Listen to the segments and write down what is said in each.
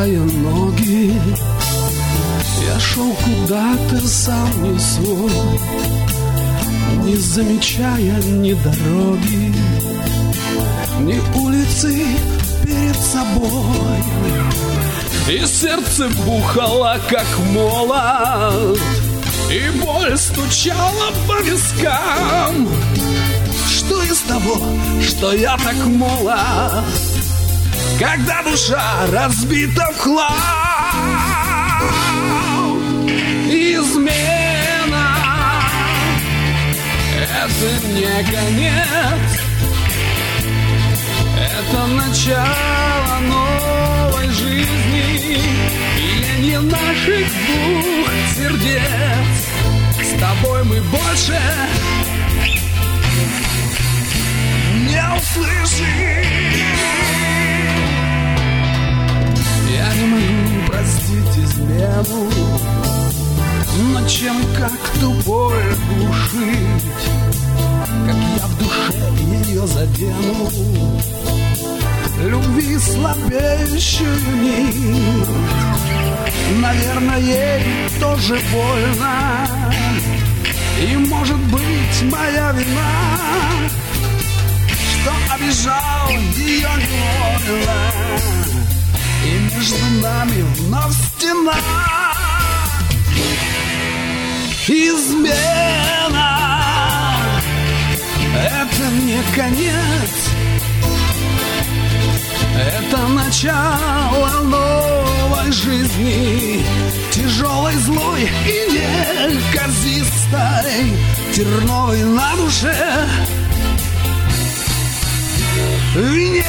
переплетая ноги, я шел куда-то сам не свой, не замечая ни дороги, ни улицы перед собой. И сердце бухало, как молот, и боль стучала по вискам. Что из того, что я так молод, когда душа разбита в хлам? Измена — это не конец, это начало новой жизни, биение наших двух сердец. С тобой мы больше не услышим. Я не могу простить измену, но чем как тупой глушить, как я в душе ее задену, любви слабеющую нить. Наверное, ей тоже больно, и может быть моя вина, что обижал ее невольно, и между нами вновь стена. Измена — это не конец, это начало новой жизни, тяжелой, злой и неказистой, терновой на душе венец.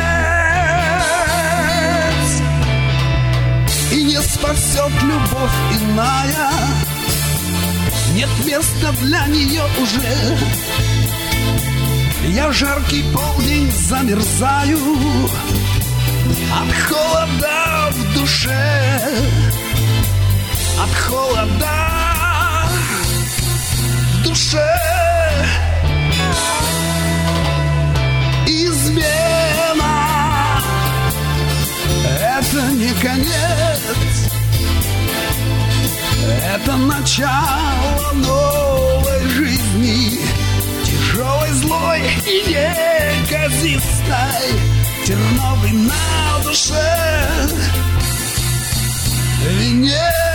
И не спасет любовь иная, нет места для нее уже. Я в жаркий полдень замерзаю от холода в душе, от холода в душе. Измена — это не конец, это начало новой жизни, тяжелой, злой и неказистой, терновый на душе венец.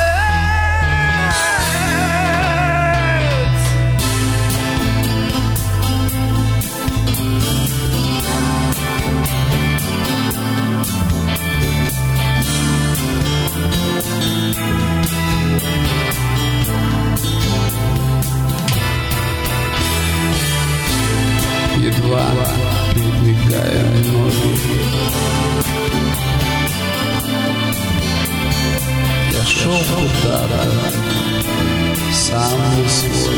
Едва передвигая ноги, я шел куда-то сам не свой,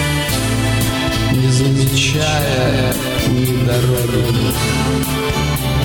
не замечая ни дороги,